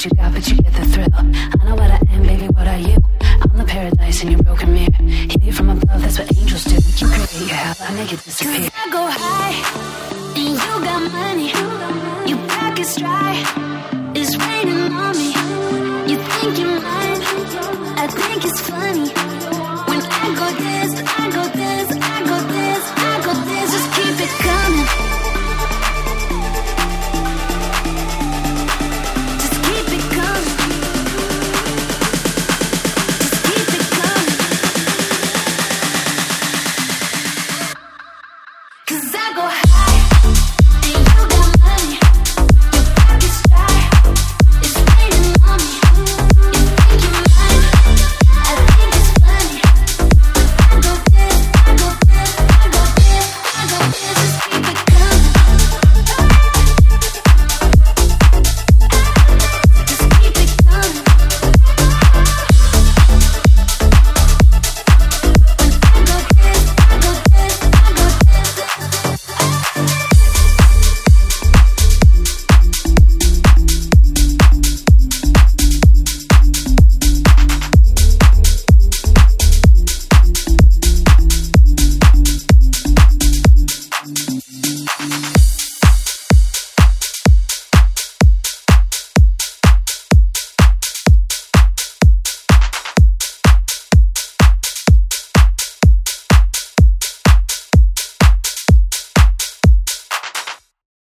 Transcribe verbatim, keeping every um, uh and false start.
what you got, but you get the thrill. I know what I am, baby, what are you? I'm the paradise in your broken mirror. Hit you from above, that's what angels do. You create your hell, I make it disappear. 'Cause I go high, and you got money. Your pocket's dry, it's raining on me. You think you're mine, I think it's funny.